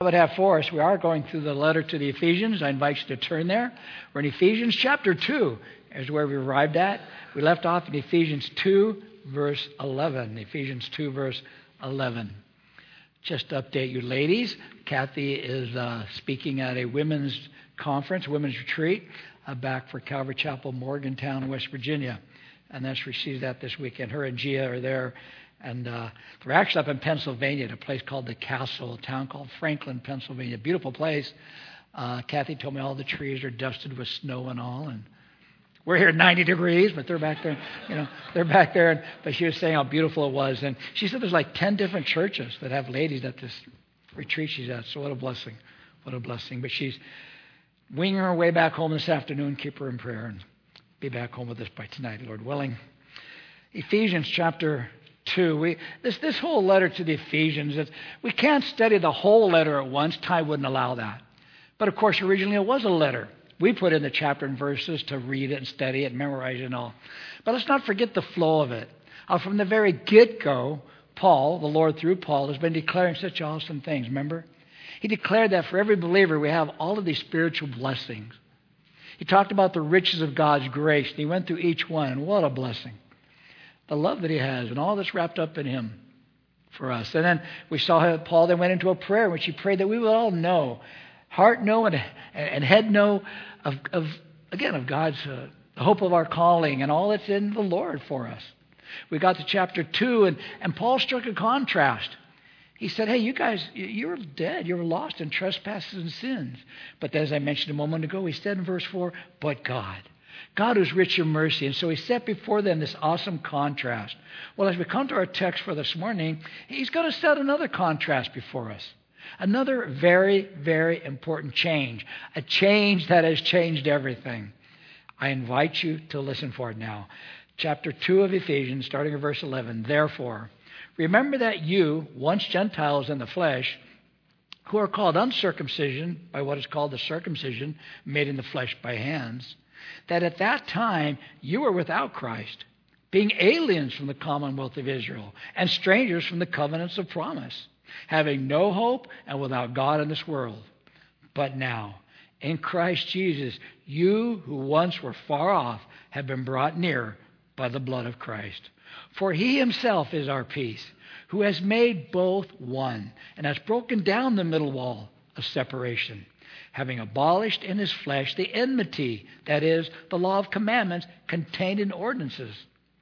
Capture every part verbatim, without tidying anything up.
would have for us, we are going through the letter to the Ephesians. I invite you to turn there. We're in Ephesians chapter two is where we arrived at. We left off in Ephesians two, verse eleven. Ephesians two, verse eleven. Just to update you ladies, Kathy is uh, speaking at a women's conference, women's retreat, uh, back for Calvary Chapel, Morgantown, West Virginia. And that's where she's at this weekend. Her and Gia are there. And uh, they're actually up in Pennsylvania at a place called The Castle, a town called Franklin, Pennsylvania. Beautiful place. Uh, Kathy told me all the trees are dusted with snow and all. And we're here at ninety degrees, but they're back there, you know, they're back there. And, but she was saying how beautiful it was. And she said there's like ten different churches that have ladies at this retreat she's at. So what a blessing. What a blessing. But she's winging her way back home this afternoon. Keep her in prayer and be back home with us by tonight, Lord willing. Ephesians chapter two. We, this, this whole letter to the Ephesians, it's, we can't study the whole letter at once. Time wouldn't allow that. But of course, originally it was a letter. We put in the chapter and verses to read it and study it and memorize it and all. But let's not forget the flow of it. Uh, from the very get-go, Paul, the Lord through Paul, has been declaring such awesome things. Remember? He declared that for every believer we have all of these spiritual blessings. He talked about the riches of God's grace, and he went through each one, and what a blessing. The love that he has and all that's wrapped up in him for us. And then we saw how Paul then went into a prayer in which he prayed that we would all know, heart know and, and head know of, of again, of God's, uh, the hope of our calling and all that's in the Lord for us. We got to chapter two, and, and Paul struck a contrast. He said, hey, you guys, you were dead. You were lost in trespasses and sins. But as I mentioned a moment ago, he said in verse four, but God. God is rich in mercy. And so he set before them this awesome contrast. Well, as we come to our text for this morning, he's going to set another contrast before us. Another very, very important change. A change that has changed everything. I invite you to listen for it now. Chapter two of Ephesians, starting at verse eleven. Therefore, remember that you, once Gentiles in the flesh, who are called uncircumcision by what is called the circumcision made in the flesh by hands, that at that time you were without Christ, being aliens from the commonwealth of Israel and strangers from the covenants of promise, having no hope and without God in this world. But now, in Christ Jesus, you who once were far off have been brought near by the blood of Christ. For he himself is our peace, who has made both one and has broken down the middle wall of separation, having abolished in his flesh the enmity, that is, the law of commandments contained in ordinances,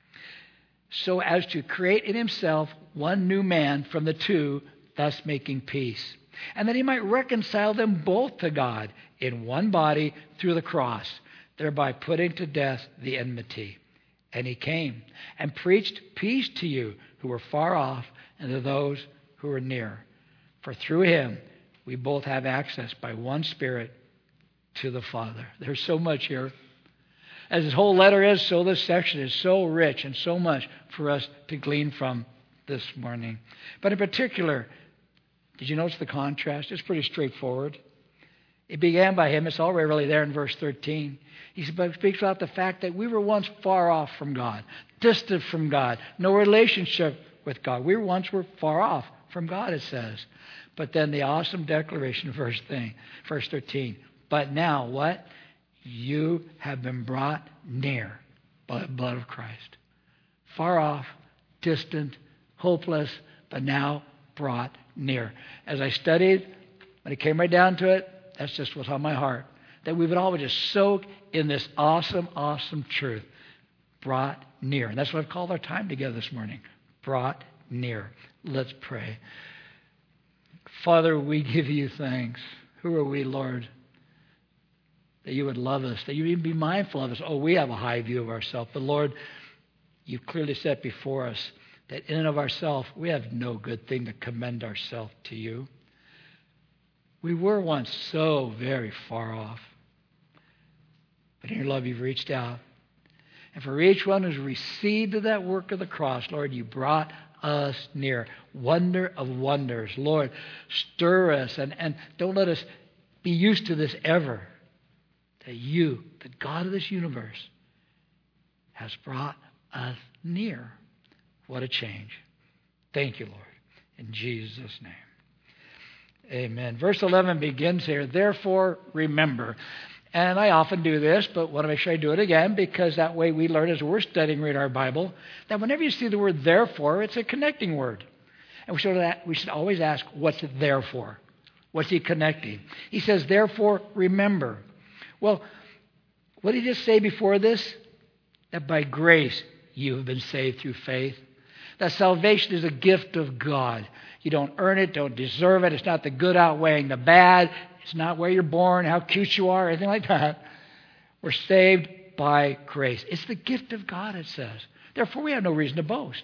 so as to create in himself one new man from the two, thus making peace, and that he might reconcile them both to God in one body through the cross, thereby putting to death the enmity. And he came and preached peace to you who were far off and to those who were near. For through him we both have access by one Spirit to the Father. There's so much here. As this whole letter is, so this section is so rich and so much for us to glean from this morning. But in particular, did you notice the contrast? It's pretty straightforward. It began by him. It's already really there in verse thirteen. He speaks about the fact that we were once far off from God, distant from God, no relationship with God. We once were far off from God, it says. But then the awesome declaration, verse thirteen. But now, what? You have been brought near by the blood of Christ. Far off, distant, hopeless, but now brought near. As I studied, when it came right down to it, that's just what's on my heart. That we would all just soak in this awesome, awesome truth. Brought near. And that's what I've called our time together this morning. Brought near. Let's pray. Father, we give you thanks. Who are we, Lord? That you would love us. That you would even be mindful of us. Oh, we have a high view of ourselves. But Lord, you've clearly set before us that in and of ourselves, we have no good thing to commend ourselves to you. We were once so very far off. But in your love, you've reached out. And for each one who's received of that work of the cross, Lord, you brought us near. Wonder of wonders. Lord, stir us and, and don't let us be used to this ever. That you, the God of this universe, has brought us near. What a change. Thank you, Lord. In Jesus' name. Amen. Verse eleven begins here, therefore remember. And I often do this, but want to make sure I do it again, because that way we learn as we're studying read our Bible, that whenever you see the word therefore, it's a connecting word. And we should, we should always ask, what's it there for? What's he connecting? He says, therefore remember. Well, what did he just say before this? That by grace you have been saved through faith. That salvation is a gift of God. You don't earn it, don't deserve it. It's not the good outweighing the bad. It's not where you're born, how cute you are, anything like that. We're saved by grace. It's the gift of God, it says. Therefore, we have no reason to boast.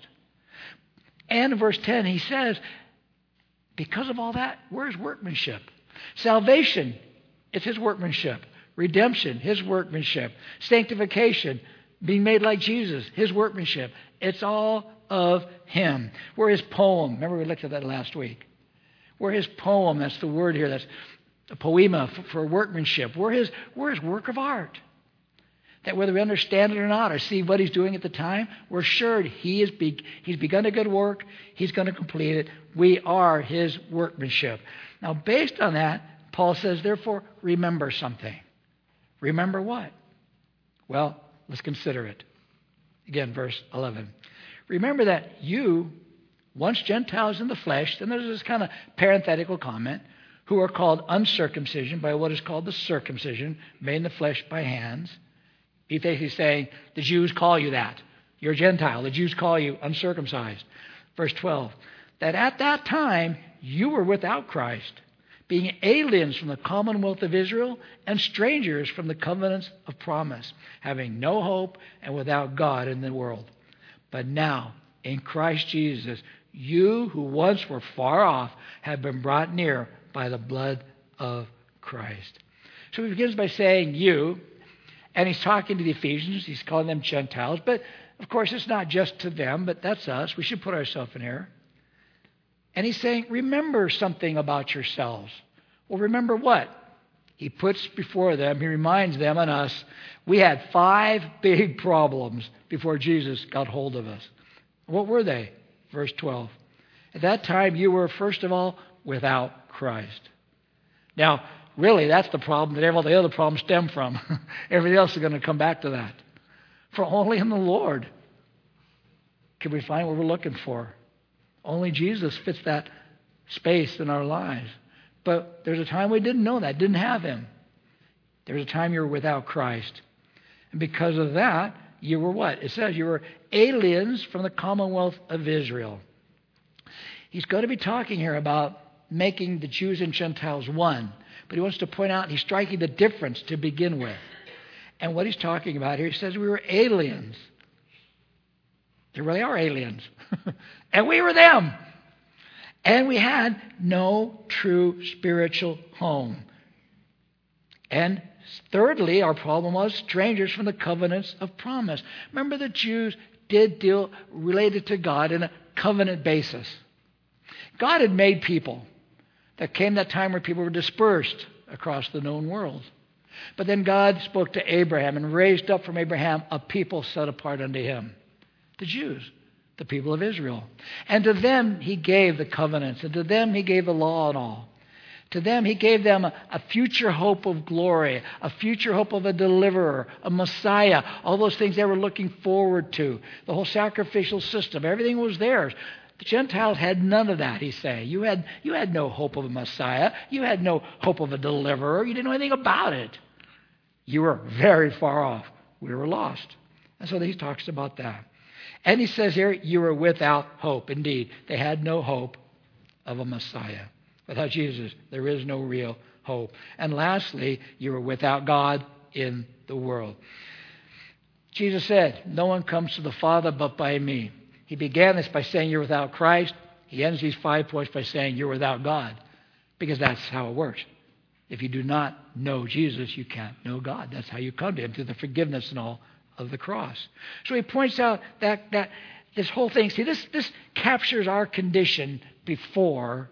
And in verse ten, he says, because of all that, we're his workmanship. Salvation, it's his workmanship. Redemption, his workmanship. Sanctification, being made like Jesus, his workmanship. It's all of him. We're his poem. Remember we looked at that last week. We're his poem. That's the word here. That's a poema for, for workmanship. We're his, we're his work of art. That whether we understand it or not or see what he's doing at the time, we're sure he is be, he's begun a good work. He's going to complete it. We are his workmanship. Now, based on that, Paul says, therefore, remember something. Remember what? Well, let's consider it. Again, verse eleven. Remember that you, once Gentiles in the flesh, then there's this kind of parenthetical comment, who are called uncircumcision by what is called the circumcision, made in the flesh by hands. He's basically saying, the Jews call you that. You're a Gentile. The Jews call you uncircumcised. Verse twelve, that at that time you were without Christ, being aliens from the commonwealth of Israel and strangers from the covenants of promise, having no hope and without God in the world. But now, in Christ Jesus, you who once were far off have been brought near by the blood of Christ. So he begins by saying you, and he's talking to the Ephesians. He's calling them Gentiles. But, of course, it's not just to them, but that's us. We should put ourselves in here. And he's saying, remember something about yourselves. Well, remember what? He puts before them, he reminds them and us, we had five big problems before Jesus got hold of us. What were they? Verse twelve. At that time, you were, first of all, without Christ. Now, really, that's the problem that all the other problems stem from. Everything else is going to come back to that. For only in the Lord can we find what we're looking for. Only Jesus fits that space in our lives. But there's a time we didn't know that, didn't have him. There's a time you were without Christ. And because of that, you were what? It says you were aliens from the commonwealth of Israel. He's going to be talking here about making the Jews and Gentiles one. But he wants to point out, he's striking the difference to begin with. And what he's talking about here, he says we were aliens. They really are aliens. And we were them. And we had no true spiritual home. And thirdly, our problem was strangers from the covenants of promise. Remember, the Jews did deal related to God in a covenant basis. God had made people. There came that time where people were dispersed across the known world. But then God spoke to Abraham and raised up from Abraham a people set apart unto him. The Jews, the people of Israel. And to them he gave the covenants. And to them he gave the law and all. To them he gave them a, a future hope of glory, a future hope of a deliverer, a Messiah, all those things they were looking forward to. The whole sacrificial system, everything was theirs. The Gentiles had none of that, he's saying. You had, you had no hope of a Messiah. You had no hope of a deliverer. You didn't know anything about it. You were very far off. We were lost. And so he talks about that. And he says here, you were without hope. Indeed, they had no hope of a Messiah. Without Jesus, there is no real hope. And lastly, you were without God in the world. Jesus said, no one comes to the Father but by me. He began this by saying you're without Christ. He ends these five points by saying you're without God. Because that's how it works. If you do not know Jesus, you can't know God. That's how you come to him, through the forgiveness and all of the cross. So he points out that, that this whole thing, see, this, this captures our condition before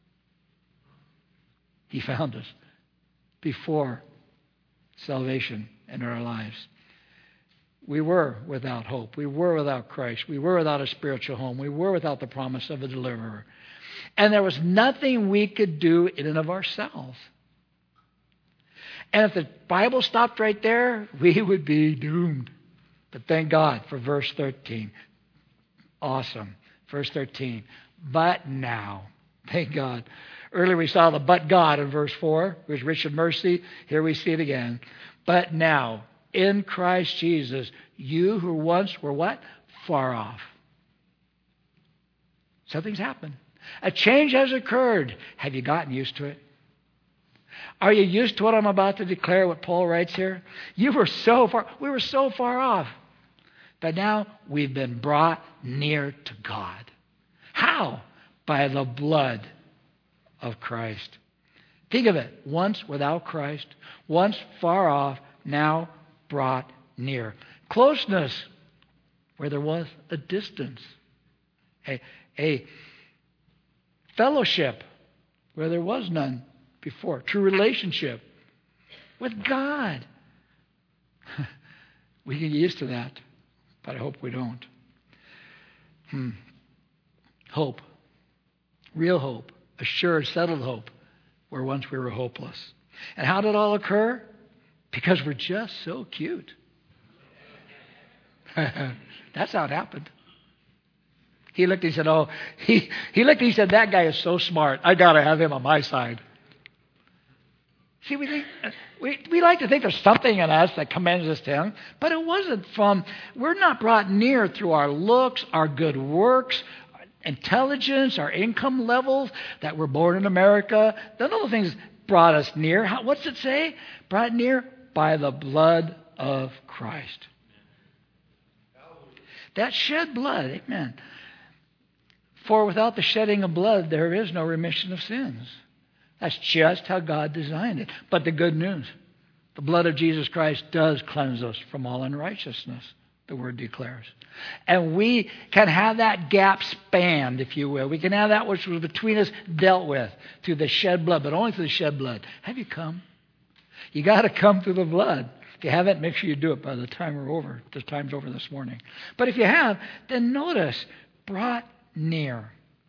he found us, before salvation in our lives. We were without hope. We were without Christ. We were without a spiritual home. We were without the promise of a deliverer. And there was nothing we could do in and of ourselves. And if the Bible stopped right there, we would be doomed. But thank God for verse thirteen. Awesome. Verse thirteen. But now. Thank God. Earlier we saw the but God in verse four, who is rich in mercy. Here we see it again. But now, in Christ Jesus, you who once were what? Far off. Something's happened. A change has occurred. Have you gotten used to it? Are you used to what I'm about to declare, what Paul writes here? You were so far, we were so far off. But now we've been brought near to God. How? By the blood of Christ. Think of it. Once without Christ, once far off, now brought near. Closeness where there was a distance. A, a fellowship where there was none before. True relationship with God. We can get used to that, but I hope we don't. Hmm. Hope. Real hope. Assured, settled hope, where once we were hopeless. And how did it all occur? Because we're just so cute. That's how it happened. He looked and he said, oh, he, he looked and he said, that guy is so smart. I got to have him on my side. See, we think, we, we like to think there's something in us that commends us to him, but it wasn't from, we're not brought near through our looks, our good works, intelligence, our income levels, that we're born in America. None of those things brought us near. How, what's it say? Brought near by the blood of Christ. That shed blood, amen. For without the shedding of blood, there is no remission of sins. That's just how God designed it. But the good news, the blood of Jesus Christ does cleanse us from all unrighteousness, the Word declares. And we can have that gap spanned, if you will. We can have that which was between us dealt with through the shed blood, but only through the shed blood. Have you come? You got to come through the blood. If you haven't, make sure you do it by the time we're over. The time's over this morning. But if you have, then notice, brought near.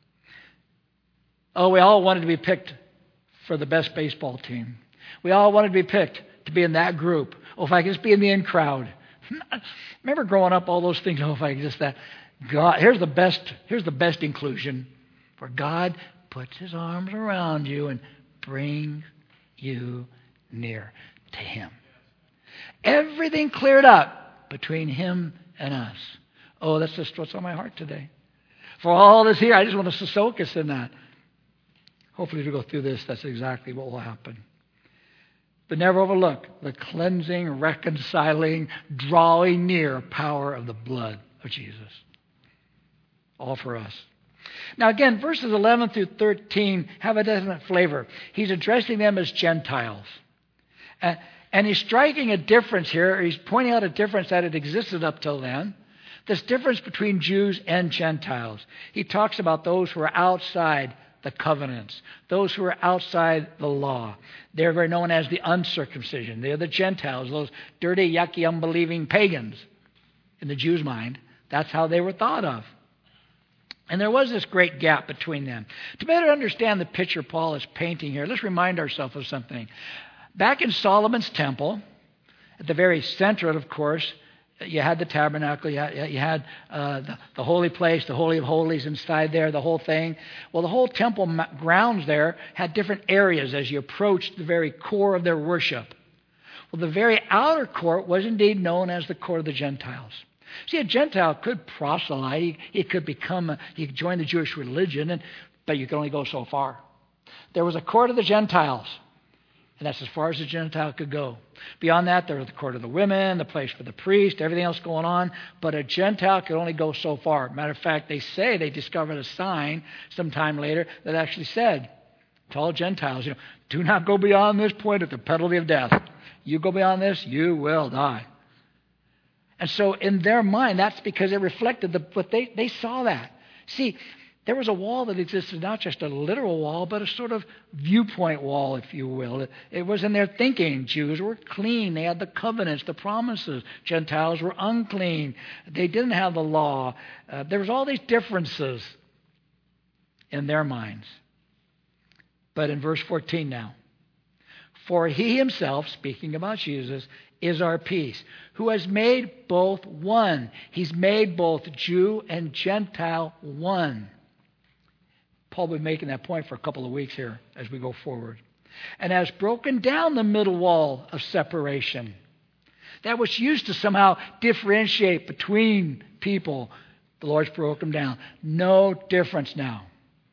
Oh, we all wanted to be picked for the best baseball team. We all wanted to be picked to be in that group. Oh, if I could just be in the in crowd. Remember growing up, all those things. Oh, if I could just that. God, here's the best. Here's the best inclusion, where God puts His arms around you and brings you near to Him. Everything cleared up between Him and us. Oh, that's just what's on my heart today. For all this here, I just want us to soak us in that. Hopefully, as we go through this, that's exactly what will happen. But never overlook the cleansing, reconciling, drawing near power of the blood of Jesus. All for us. Now again, verses eleven through thirteen have a definite flavor. He's addressing them as Gentiles. Uh, and he's striking a difference here. He's pointing out a difference that had existed up till then. This difference between Jews and Gentiles. He talks about those who are outside the covenants, those who are outside the law. They're very known as the uncircumcision. They're the Gentiles, those dirty, yucky, unbelieving pagans in the Jews' mind. That's how they were thought of. And there was this great gap between them. To better understand the picture Paul is painting here, let's remind ourselves of something. Back in Solomon's temple, at the very center, of course, you had the tabernacle, you had, you had uh, the, the holy place, the Holy of Holies inside there, the whole thing. Well, the whole temple grounds there had different areas as you approached the very core of their worship. Well, the very outer court was indeed known as the court of the Gentiles. See, a Gentile could proselyte, he, he could become, a, he could join the Jewish religion, and, but you could only go so far. There was a court of the Gentiles. And that's as far as the Gentile could go. Beyond that, there was the court of the women, the place for the priest, everything else going on. But a Gentile could only go so far. Matter of fact, they say they discovered a sign sometime later that actually said to all Gentiles, you know, do not go beyond this point at the penalty of death. You go beyond this, you will die. And so in their mind, that's because it reflected the, what they, they saw that. See, there was a wall that existed, not just a literal wall, but a sort of viewpoint wall, if you will. It, it was in their thinking. Jews were clean. They had the covenants, the promises. Gentiles were unclean. They didn't have the law. Uh, there was all these differences in their minds. But in verse fourteen now, for he himself, speaking about Jesus, is our peace, who has made both one. He's made both Jew and Gentile one. Paul will be making that point for a couple of weeks here as we go forward. And has broken down the middle wall of separation. That which used to somehow differentiate between people, the Lord's broken down. No difference now.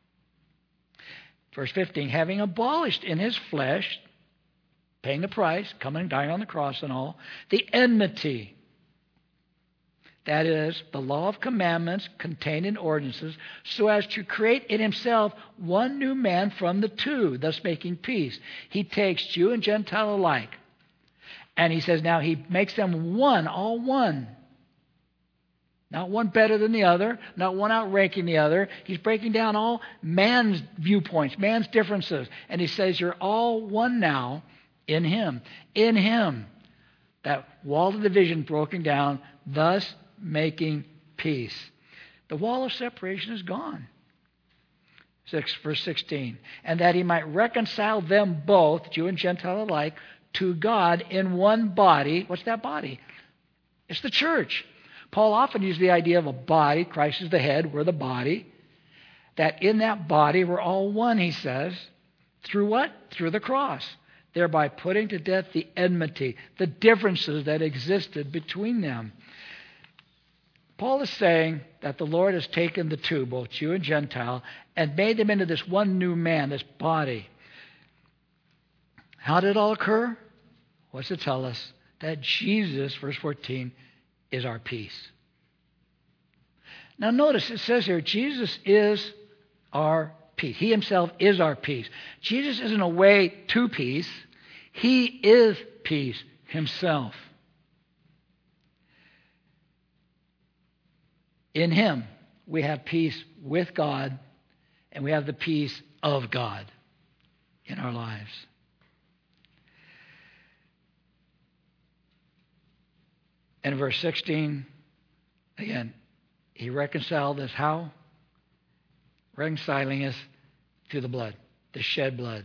Verse fifteen, having abolished in his flesh, paying the price, coming and dying on the cross and all, the enmity. That is, the law of commandments contained in ordinances, so as to create in himself one new man from the two, thus making peace. He takes Jew and Gentile alike. And he says now he makes them one, all one. Not one better than the other, not one outranking the other. He's breaking down all man's viewpoints, man's differences. And he says you're all one now in him. In him. That wall of division broken down, thus making peace. The wall of separation is gone. Six, verse sixteen. And that he might reconcile them both, Jew and Gentile alike, to God in one body. What's that body? It's the church. Paul often used the idea of a body. Christ is the head. We're the body. That in that body we're all one, he says. Through what? Through the cross. Thereby putting to death the enmity, the differences that existed between them. Paul is saying that the Lord has taken the two, both Jew and Gentile, and made them into this one new man, this body. How did it all occur? What's it tell us? That Jesus, verse fourteen, is our peace. Now notice it says here, Jesus is our peace. He himself is our peace. Jesus isn't a way to peace. He is peace himself. In him, we have peace with God, and we have the peace of God in our lives. And in verse sixteen, again, he reconciled us how? Reconciling us through the blood, the shed blood.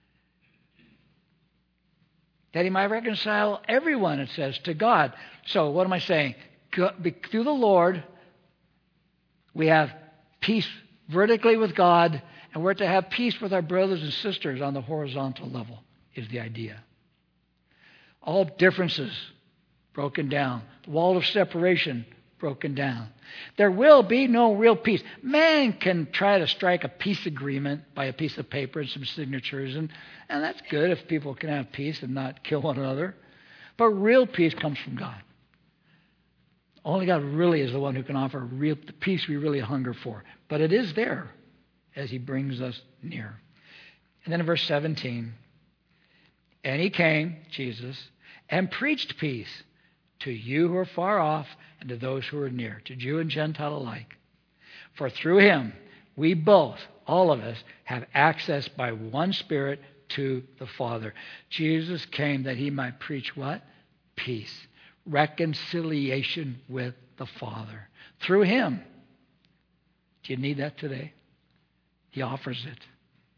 That he might reconcile everyone, it says, to God. So what am I saying? Through the Lord, we have peace vertically with God, and we're to have peace with our brothers and sisters on the horizontal level, is the idea. All differences broken down. The wall of separation broken down. There will be no real peace. Man can try to strike a peace agreement by a piece of paper and some signatures, and, and that's good if people can have peace and not kill one another. But real peace comes from God. Only God really is the one who can offer real, the peace we really hunger for. But it is there as he brings us near. And then in verse seventeen, and he came, Jesus, and preached peace to you who are far off and to those who are near, to Jew and Gentile alike. For through him, we both, all of us, have access by one Spirit to the Father. Jesus came that he might preach what? Peace. Reconciliation with the Father. Through him. Do you need that today? He offers it.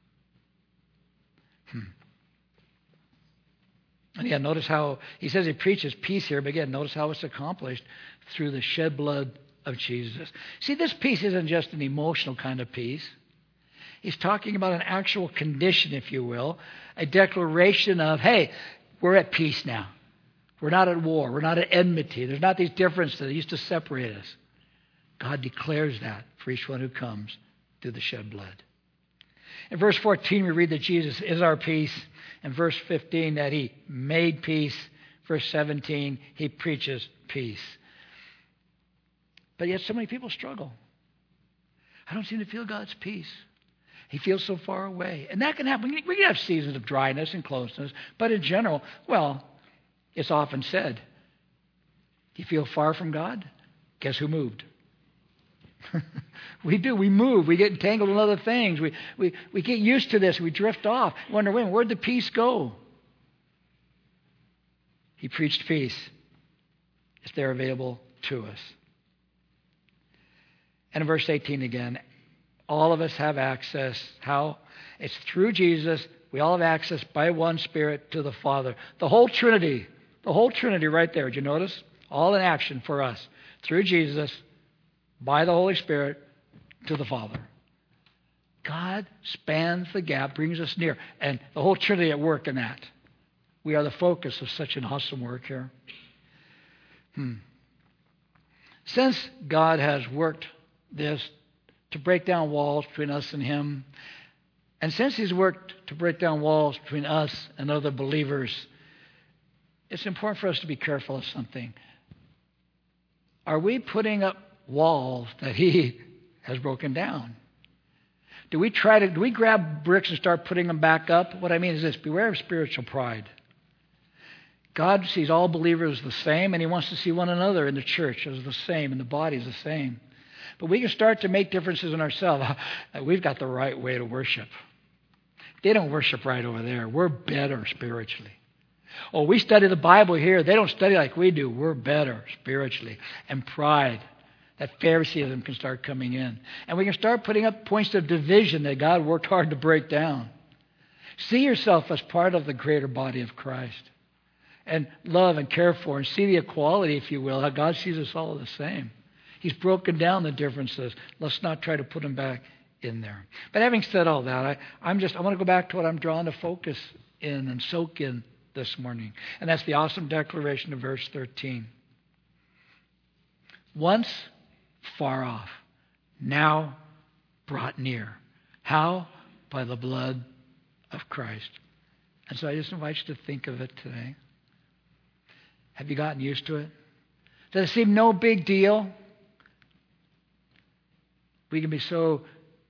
Hmm. And again, notice how he says he preaches peace here, but again, notice how it's accomplished through the shed blood of Jesus. See, this peace isn't just an emotional kind of peace. He's talking about an actual condition, if you will, a declaration of, hey, we're at peace now. We're not at war. We're not at enmity. There's not these differences that used to separate us. God declares that for each one who comes through the shed blood. In verse fourteen, we read that Jesus is our peace. In verse fifteen, that he made peace. Verse seventeen, he preaches peace. But yet so many people struggle. I don't seem to feel God's peace. He feels so far away. And that can happen. We can have seasons of dryness and closeness. But in general, well, it's often said, do you feel far from God? Guess who moved? We do. We move. We get entangled in other things. We, we, we get used to this. We drift off. Wonder, wait, where'd the peace go? He preached peace. It's there available to us. And in verse eighteen again, all of us have access. How? It's through Jesus. We all have access by one Spirit to the Father. The whole Trinity. The whole Trinity right there. Did you notice? All in action for us. Through Jesus, by the Holy Spirit, to the Father. God spans the gap, brings us near. And the whole Trinity at work in that. We are the focus of such an awesome work here. Hmm. Since God has worked this to break down walls between us and Him, and since He's worked to break down walls between us and other believers, it's important for us to be careful of something. Are we putting up walls that He has broken down? Do we try to, do we grab bricks and start putting them back up? What I mean is this: beware of spiritual pride. God sees all believers the same, and He wants to see one another in the church as the same, and the body as the same. But we can start to make differences in ourselves. We've got the right way to worship. They don't worship right over there. We're better spiritually. Oh, we study the Bible here. They don't study like we do. We're better spiritually. And pride, that Phariseeism can start coming in. And we can start putting up points of division that God worked hard to break down. See yourself as part of the greater body of Christ. And love and care for, and see the equality, if you will, how God sees us all the same. He's broken down the differences. Let's not try to put them back in there. But having said all that, I, I'm just, I want to go back to what I'm drawn to focus in and soak in this morning. And that's the awesome declaration of verse thirteen. Once far off, now brought near. How? By the blood of Christ. And so I just invite you to think of it today. Have you gotten used to it? Does it seem no big deal? We can be so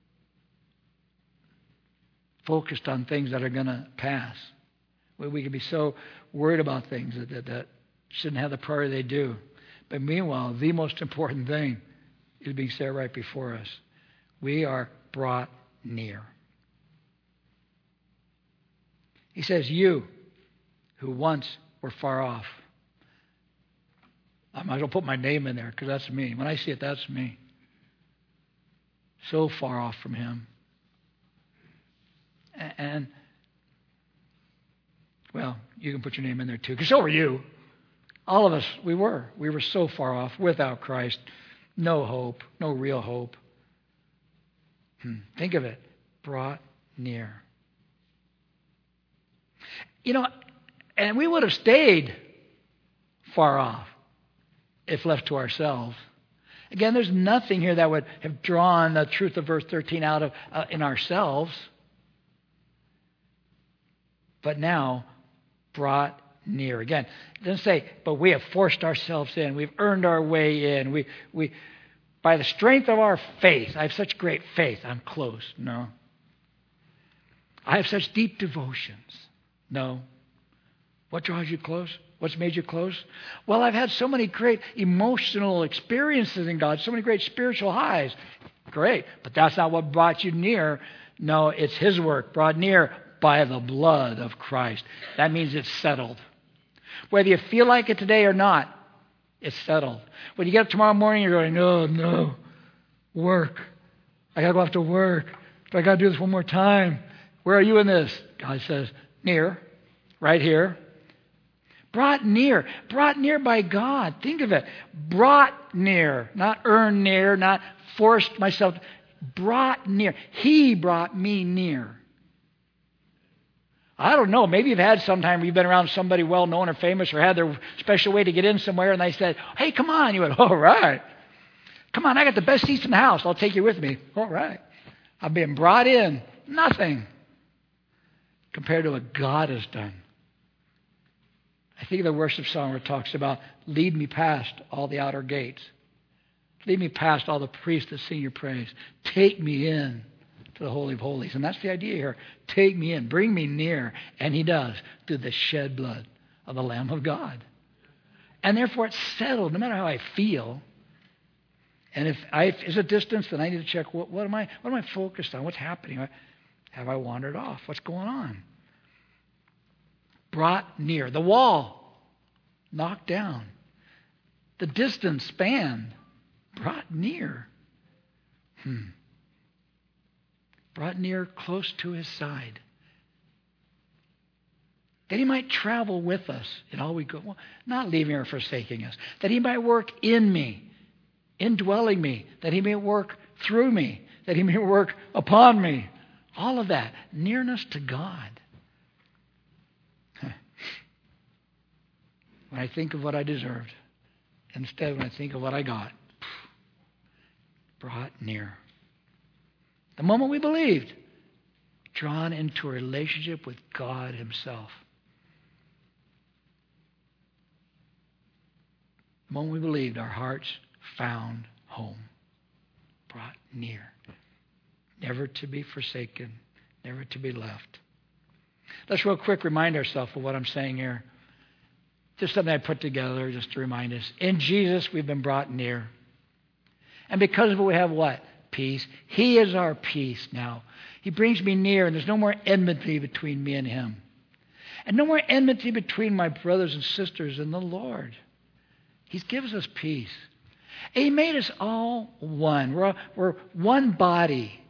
focused on things that are going to pass. We can be so worried about things that, that, that shouldn't have the priority they do. But meanwhile, the most important thing is being set right before us. We are brought near. He says, you who once were far off. I might as well put my name in there because that's me. When I see it, that's me. So far off from Him. And, well, you can put your name in there too, because so were you. All of us, we were. We were so far off without Christ. No hope, no real hope. Hmm. Think of it. Brought near. You know, and we would have stayed far off if left to ourselves. Again, there's nothing here that would have drawn the truth of verse thirteen out of uh, in ourselves. But now, brought near. Again, it doesn't say, but we have forced ourselves in. We've earned our way in. We, we, by the strength of our faith, I have such great faith, I'm close. No. I have such deep devotions. No. What draws you close? What's made you close? Well, I've had so many great emotional experiences in God, so many great spiritual highs. Great, but that's not what brought you near. No, it's His work, brought near by the blood of Christ. That means it's settled. Whether you feel like it today or not, it's settled. When you get up tomorrow morning, you're going, no, no, work. I got to go off to work. But I got to do this one more time. Where are you in this? God says, near, right here. Brought near. Brought near by God. Think of it. Brought near. Not earned near. Not forced myself. Brought near. He brought me near. I don't know. Maybe you've had sometime you've been around somebody well-known or famous or had their special way to get in somewhere and they said, hey, come on. You went, all right. Come on, I got the best seats in the house. I'll take you with me. All right. I'm being brought in. Nothing compared to what God has done. I think of the worship song where it talks about, lead me past all the outer gates. Lead me past all the priests that sing your praise. Take me in to the Holy of Holies. And that's the idea here. Take me in. Bring me near. And He does through the shed blood of the Lamb of God. And therefore it's settled no matter how I feel. And if I, if it's a distance, then I need to check what, what am I what am I focused on? What's happening? Have I wandered off? What's going on? Brought near. The wall knocked down. The distance spanned. Brought near. Hmm. brought near close to his side, that he might travel with us in all we go, not leaving or forsaking us, that he might work in me, indwelling me, that he may work through me, that he may work upon me. All of that, nearness to God. When I think of what I deserved, instead when I think of what I got, brought near. The moment we believed, drawn into a relationship with God himself. The moment we believed, our hearts found home. Brought near. Never to be forsaken. Never to be left. Let's real quick remind ourselves of what I'm saying here. Just something I put together just to remind us. In Jesus, we've been brought near. And because of it, we have what? Peace. He is our peace now. He brings me near, and there's no more enmity between me and him. And no more enmity between my brothers and sisters in the Lord. He gives us peace. And he made us all one. We're, we're one body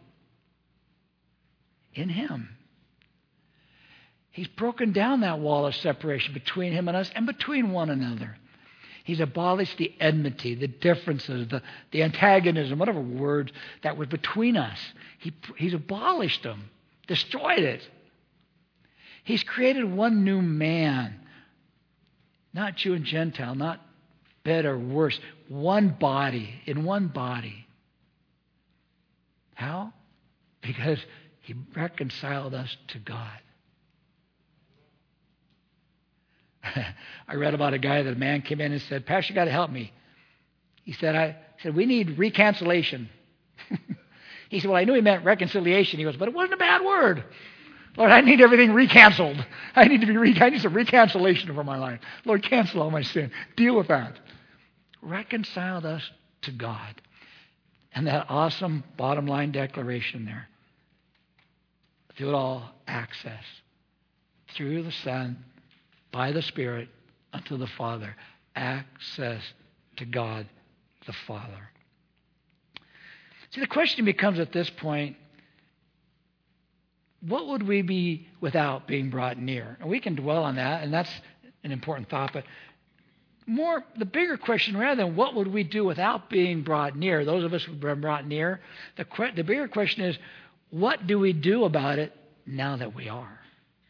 in him. He's broken down that wall of separation between him and us and between one another. He's abolished the enmity, the differences, the, the antagonism, whatever word that was between us. He, he's abolished them, destroyed it. He's created one new man, not Jew and Gentile, not better or worse, one body, in one body. How? Because he reconciled us to God. I read about a guy that a man came in and said, Pastor, you got to help me. He said, I said, we need reconciliation. He said, well, I knew he meant reconciliation. He goes, but it wasn't a bad word. Lord, I need everything recanceled. I need to be re- I need some reconciliation for my life. Lord, cancel all my sin. Deal with that. Reconciled us to God. And that awesome bottom line declaration there. Through it all, access. Through the Son, by the Spirit, unto the Father. Access to God the Father. See, the question becomes at this point, what would we be without being brought near? And we can dwell on that, and that's an important thought, but more, the bigger question, rather than what would we do without being brought near, those of us who've been brought near, the, the bigger question is, what do we do about it now that we are?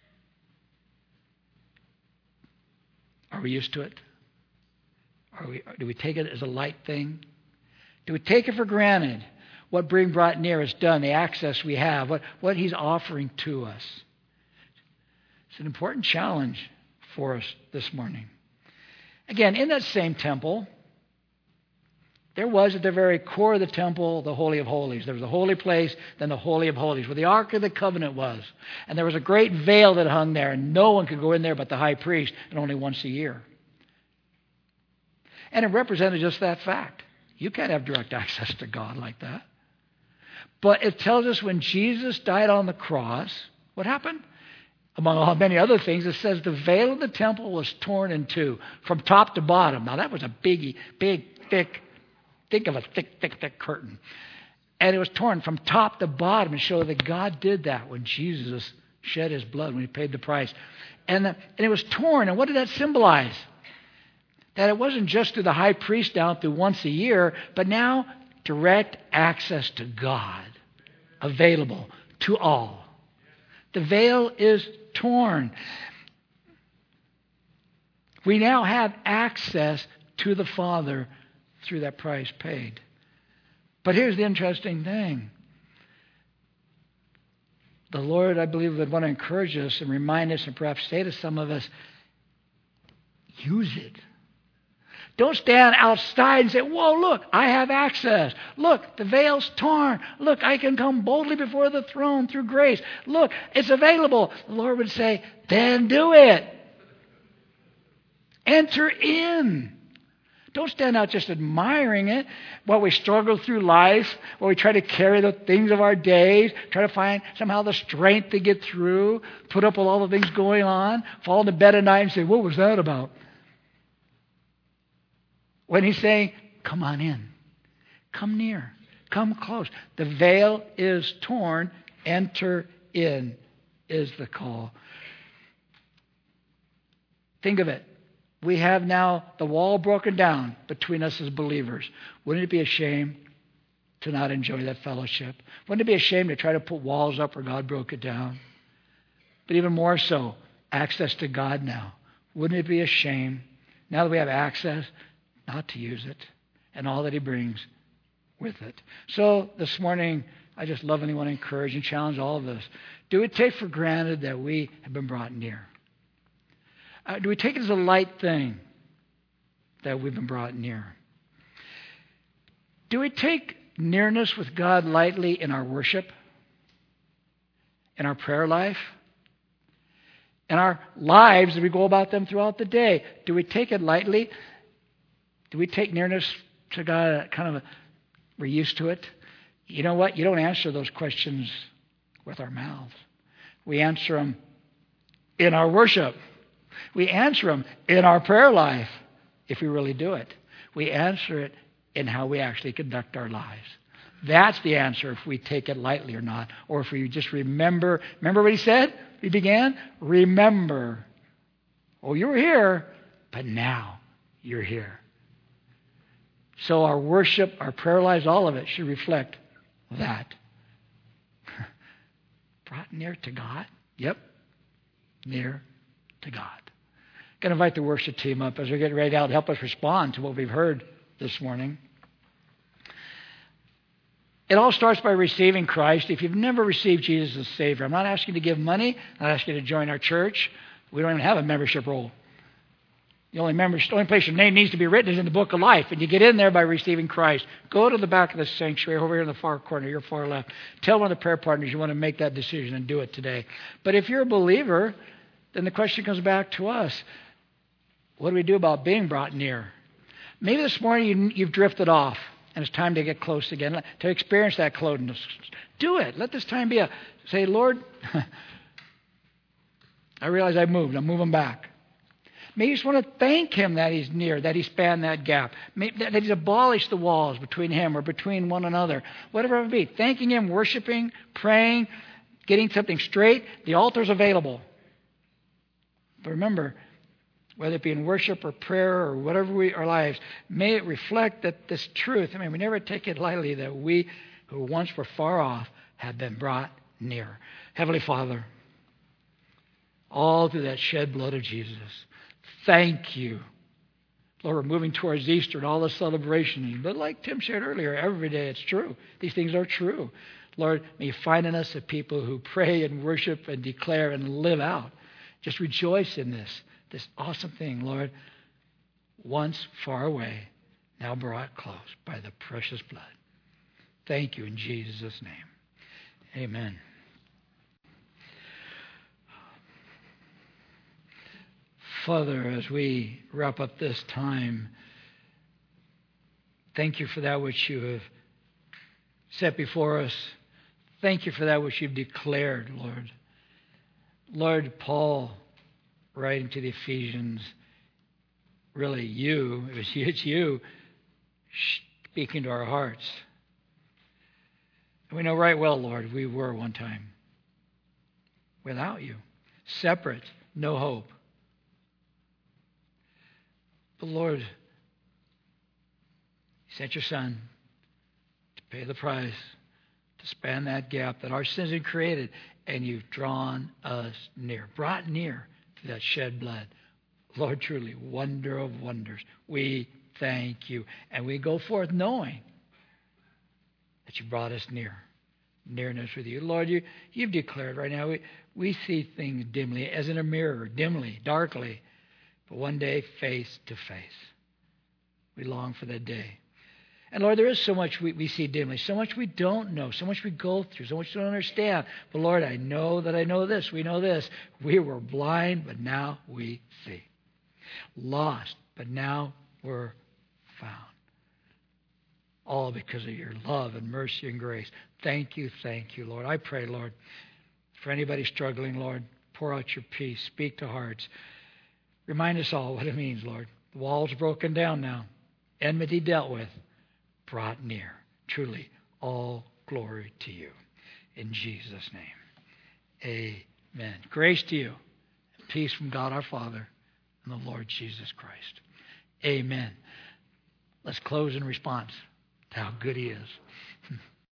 Are we used to it? Are we, do we take it as a light thing? Do we take it for granted what being brought near has done, the access we have, what, what he's offering to us? It's an important challenge for us this morning. Again, in that same temple, there was at the very core of the temple the Holy of Holies. There was the holy place, then the Holy of Holies, where the Ark of the Covenant was. And there was a great veil that hung there, and no one could go in there but the high priest, and only once a year. And it represented just that fact. You can't have direct access to God like that. But it tells us when Jesus died on the cross, what happened? Among all many other things, it says the veil of the temple was torn in two, from top to bottom. Now that was a big, big, thick, think of a thick, thick, thick curtain. And it was torn from top to bottom to show that God did that when Jesus shed his blood, when he paid the price. And, the, and it was torn. And what did that symbolize? That it wasn't just through the high priest down through once a year, but now direct access to God available to all. The veil is torn. We now have access to the Father through that price paid. But here's the interesting thing. The Lord, I believe, would want to encourage us and remind us and perhaps say to some of us, use it. Don't stand outside and say, whoa, look, I have access. Look, the veil's torn. Look, I can come boldly before the throne through grace. Look, it's available. The Lord would say, then do it. Enter in. Don't stand out just admiring it while we struggle through life, while we try to carry the things of our days, try to find somehow the strength to get through, put up with all the things going on, fall into bed at night and say, what was that about? When he's saying, come on in, come near, come close. The veil is torn Enter in is the call. Think of it. We have now the wall broken down between us as believers. Wouldn't it be a shame to not enjoy that fellowship? Wouldn't it be a shame to try to put walls up where God broke it down? But even more so, access to God now. Wouldn't it be a shame, now that we have access, not to use it and all that He brings with it? So this morning, I just lovingly want to encourage and challenge all of us. Do we take for granted that we have been brought near? Uh, do we take it as a light thing that we've been brought near? Do we take nearness with God lightly in our worship, in our prayer life, in our lives as we go about them throughout the day? Do we take it lightly? Do we take nearness to God kind of a, we're used to it? You know what? You don't answer those questions with our mouths. We answer them in our worship. We answer them in our prayer life, if we really do it. We answer it in how we actually conduct our lives. That's the answer, if we take it lightly or not, or if we just remember. Remember what He said? We began? Remember. Oh, you were here, but now you're here. So our worship, our prayer lives, all of it should reflect that. Brought near to God? Yep. Near to God. I'm going to invite the worship team up as we get ready out to help us respond to what we've heard this morning. It all starts by receiving Christ. If you've never received Jesus as Savior, I'm not asking you to give money. I'm not asking you to join our church. We don't even have a membership roll. The only, member, the only place your name needs to be written is in the book of life. And you get in there by receiving Christ. Go to the back of the sanctuary, over here in the far corner, your far left. Tell one of the prayer partners you want to make that decision and do it today. But if you're a believer, then the question comes back to us. What do we do about being brought near? Maybe this morning you, you've drifted off, and it's time to get close again, to experience that closeness. Do it. Let this time be a, say, Lord, I realize I've moved. I'm moving back. Maybe you just want to thank Him that He's near, that He spanned that gap, Maybe that He's abolished the walls between Him or between one another, whatever it may be. Thanking Him, worshiping, praying, getting something straight. The altar's available. But remember, whether it be in worship or prayer or whatever we our lives, may it reflect that this truth. I mean, we never take it lightly that we who once were far off have been brought near. Heavenly Father, all through that shed blood of Jesus, thank you. Lord, we're moving towards Easter and all the celebrations. But like Tim shared earlier, every day it's true. These things are true. Lord, may you find in us a people who pray and worship and declare and live out. Just rejoice in this, this awesome thing, Lord. Once far away, now brought close by the precious blood. Thank you in Jesus' name. Amen. Father, as we wrap up this time, thank you for that which you have set before us. Thank you for that which you've declared, Lord. Lord, Paul, writing to the Ephesians, really you, it was, it's you speaking to our hearts. And we know right well, Lord, we were one time without you, separate, no hope. But Lord, you sent your Son to pay the price, to span that gap that our sins had created, and you've drawn us near, brought near to that shed blood. Lord, truly, wonder of wonders. We thank you. And we go forth knowing that you brought us near, nearness with you. Lord, you, you've declared right now, we, we see things dimly, as in a mirror, dimly, darkly. But one day, face to face. We long for that day. And Lord, there is so much we, we see dimly, so much we don't know, so much we go through, so much we don't understand. But Lord, I know that I know this. We know this. We were blind, but now we see. Lost, but now we're found. All because of your love and mercy and grace. Thank you, thank you, Lord. I pray, Lord, for anybody struggling, Lord, pour out your peace. Speak to hearts. Remind us all what it means, Lord. The wall's broken down now. Enmity dealt with. Brought near. Truly, all glory to you. in Jesus' name. Amen. Grace to you. Peace from God our Father and the Lord Jesus Christ. Amen. Let's close in response to how good He is.